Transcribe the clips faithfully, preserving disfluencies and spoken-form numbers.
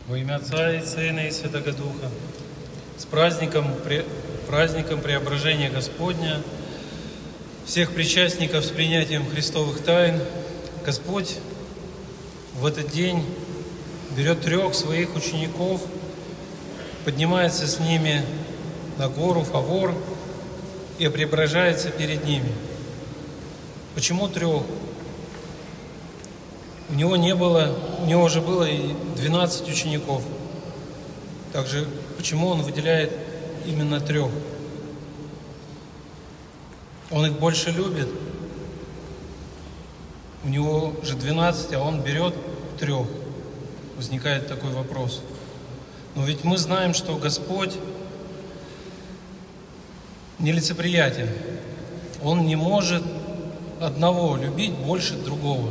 Во имя Отца и Сына и Святого Духа. С праздником, праздником Преображения Господня, всех причастников с принятием Христовых тайн, Господь в этот день берет трех своих учеников, поднимается с ними на гору Фавор и преображается перед ними. Почему трех? У него не было, у него уже было и двенадцать учеников. Также почему он выделяет именно трех? Он их больше любит. У него же двенадцать, а он берет трех. Возникает такой вопрос. Но ведь мы знаем, что Господь нелицеприятен. Он не может одного любить больше другого.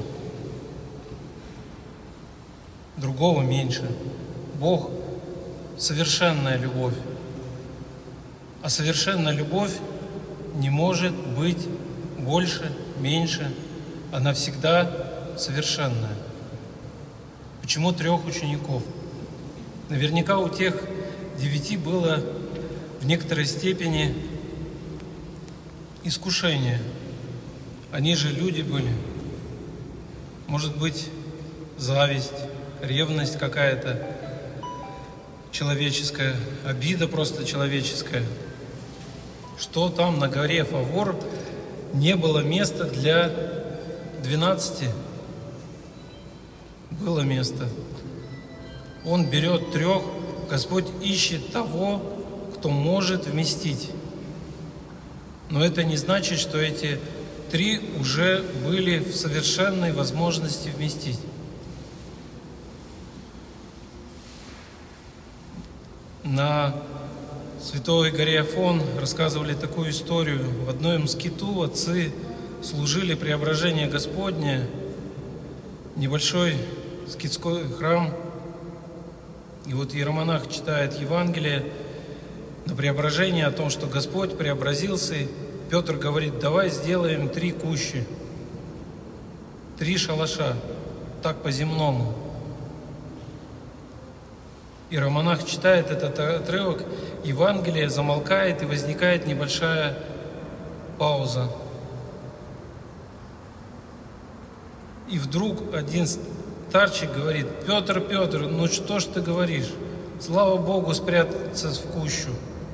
Другого меньше. Бог – совершенная любовь. А совершенная любовь не может быть больше, меньше. Она всегда совершенная. Почему трех учеников? Наверняка у тех девяти было в некоторой степени искушение. Они же люди были. Может быть, зависть, ревность какая-то человеческая, обида просто человеческая. Что там на горе Фавор не было места для двенадцати? Было место. Он берет трех, Господь ищет того, кто может вместить. Но это не значит, что эти три уже были в совершенной возможности вместить. На Святой горе Афон рассказывали такую историю. В одном скиту отцы служили преображение Господне, небольшой скитской храм. И вот иеромонах читает Евангелие на преображение о том, что Господь преобразился. Петр говорит: давай сделаем три кущи, три шалаша, так по-земному. Иеромонах читает этот отрывок, Евангелие замолкает, и возникает небольшая пауза. И вдруг один старчик говорит: Петр, Петр, ну что ж ты говоришь? Слава Богу, спрятаться в кущу.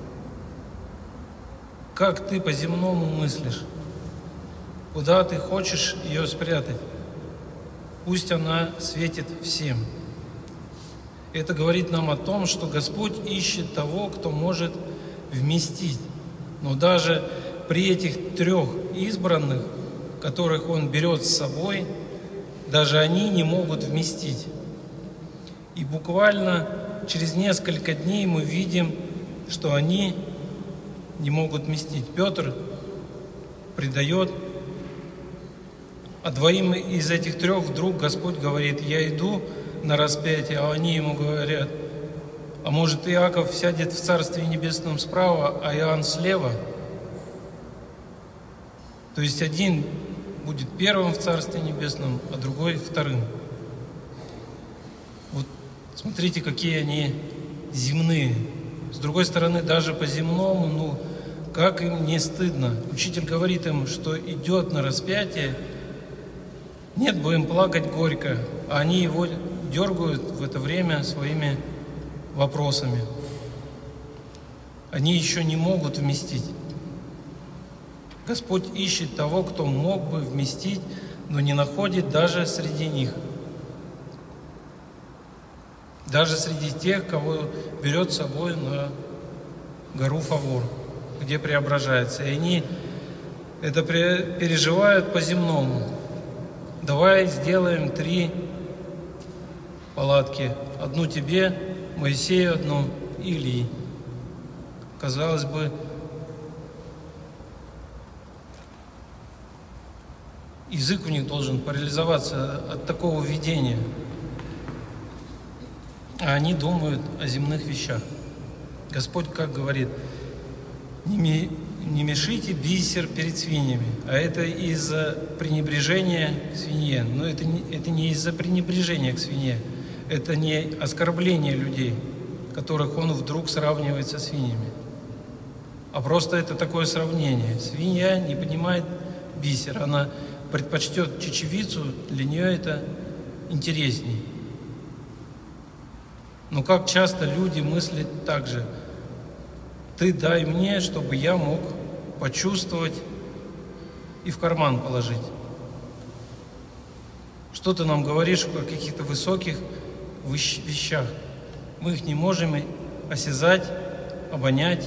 Как ты по-земному мыслишь? Куда ты хочешь ее спрятать? Пусть она светит всем. Это говорит нам о том, что Господь ищет того, кто может вместить. Но даже при этих трех избранных, которых Он берет с собой, даже они не могут вместить. И буквально через несколько дней мы видим, что они не могут вместить. Петр предает, а двоим из этих трех вдруг Господь говорит: я иду на распятие, а они ему говорят: а может, Иаков сядет в Царстве Небесном справа, а Иоанн слева? То есть один будет первым в Царстве Небесном, а другой вторым. Вот смотрите, какие они земные. С другой стороны, даже по-земному, ну, как им не стыдно. Учитель говорит им, что идет на распятие, нет бы им плакать горько, а они его дергают в это время своими вопросами. Они еще не могут вместить. Господь ищет того, кто мог бы вместить, но не находит даже среди них. Даже среди тех, кого берет с собой на гору Фавор, где преображается. И они это переживают по-земному. Давай сделаем три палатки. Одну тебе, Моисею одну и Илии. Казалось бы, язык у них должен парализоваться от такого видения. А они думают о земных вещах. Господь как говорит: не, не мешите бисер перед свиньями. А это из-за пренебрежения к свинье. Но это не, это не из-за пренебрежения к свинье. это не оскорбление людей, которых он вдруг сравнивает со свиньями, а просто это такое сравнение. Свинья не понимает бисер, она предпочтет чечевицу, для нее это интересней. Но как часто люди мыслят так же: ты дай мне, чтобы я мог почувствовать и в карман положить. Что ты нам говоришь о каких-то высоких вещах? Мы их не можем осязать, обонять,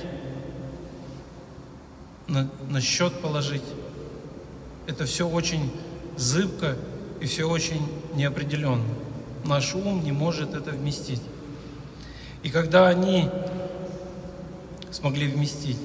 на, на счет положить. Это все очень зыбко и все очень неопределенно. Наш ум не может это вместить. И когда они смогли вместить,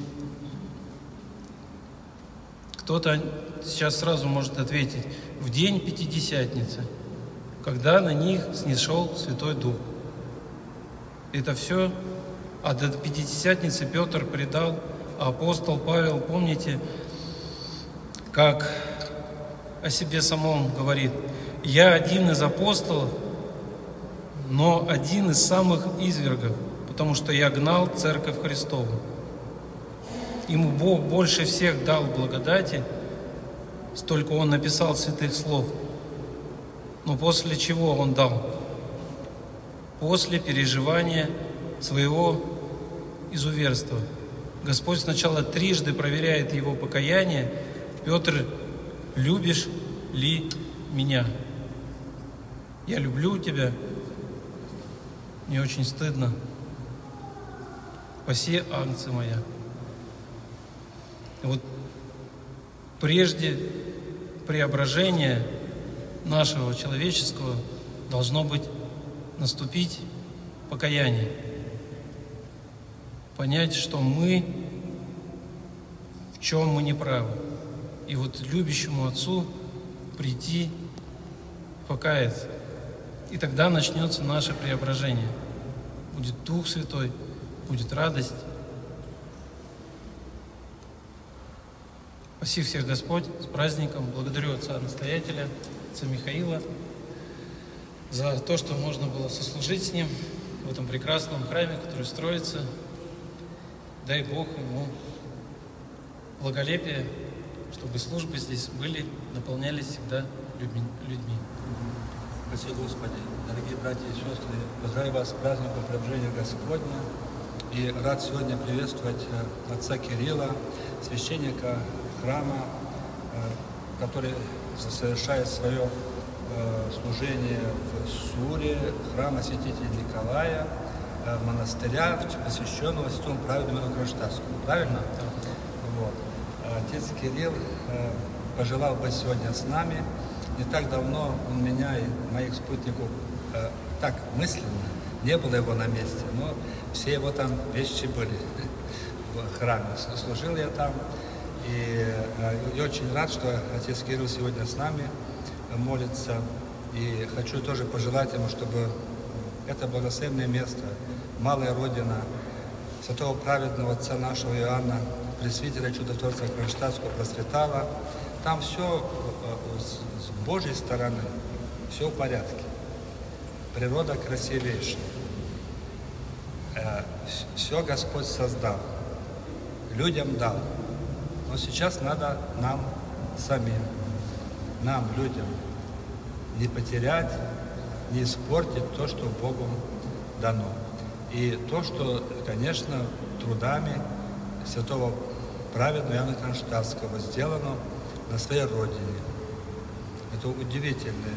кто-то сейчас сразу может ответить: в день Пятидесятницы, когда на них снишел Святой Дух. Это все, а до Пятидесятницы Петр предал, а апостол Павел, помните, как о себе самом говорит: я один из апостолов, но один из самых извергов, потому что я гнал Церковь Христову. Ему Бог больше всех дал благодати, столько Он написал святых слов. Но после чего Он дал? После переживания своего изуверства. Господь сначала трижды проверяет его покаяние: Петр, любишь ли меня? Я люблю тебя. Мне очень стыдно. Спаси, агнцы моя. И вот прежде преображения нашего человеческого должно быть наступить покаяние. Понять, что мы, в чем мы не правы. И вот любящему Отцу прийти, покаяться. И тогда начнется наше преображение. Будет Дух Святой, будет радость. Спаси всех Господь с праздником. Благодарю отца-настоятеля, отца Михаила, за то, что можно было сослужить с ним в этом прекрасном храме, который строится. Дай Бог ему благолепия, чтобы службы здесь были, наполнялись всегда людьми. Спасибо, Господи. Дорогие братья и сестры, поздравляю вас с праздником Преображения Господня. И рад сегодня приветствовать отца Кирилла, священника храма, который совершает свое служение в Суре, храма святителя Николая, монастыря, посвященного святому праведному Ивану Кронштадтскому. Правильно? Вот. Отец Кирилл пожелал быть сегодня с нами. Не так давно он меня и моих спутников так мысленно, не было его на месте, но все его там вещи были в храме. Служил я там. И, и очень рад, что отец Кирилл сегодня с нами молится. И хочу тоже пожелать ему, чтобы это благословенное место, малая родина святого праведного отца нашего Иоанна, пресвитера чудотворца Кронштадтского, процветала. Там все с Божьей стороны, все в порядке. Природа красивейшая. Все Господь создал, людям дал. Но сейчас надо нам самим, нам, людям, не потерять, не испортить то, что Богом дано. И то, что, конечно, трудами святого праведного Иоанна Кронштадтского сделано на своей родине. Это удивительное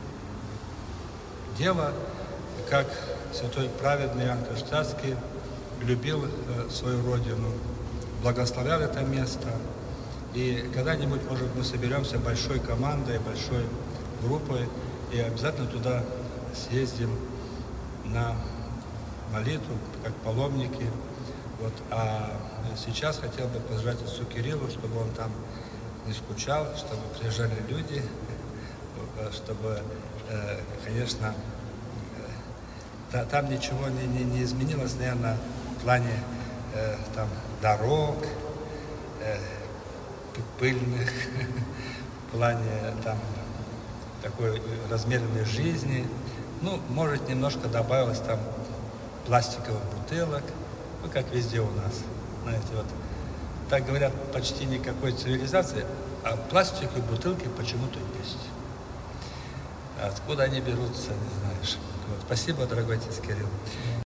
дело, как святой праведный Иоанн Кронштадтский любил свою родину, благословлял это место. И когда-нибудь, может, мы соберемся большой командой, большой группой и обязательно туда съездим на молитву, как паломники. Вот. А сейчас хотел бы пожелать отцу Кириллу, чтобы он там не скучал, чтобы приезжали люди, чтобы, конечно, там ничего не, не, не изменилось, наверное, в плане там дорог, пыльных, в плане там такой размеренной жизни. Ну, может, немножко добавилось там пластиковых бутылок, ну, как везде у нас, знаете, вот. Так говорят, почти никакой цивилизации, а пластиковые бутылки почему-то есть. Откуда они берутся, не знаешь. Вот. Спасибо, дорогой отец Кирилл.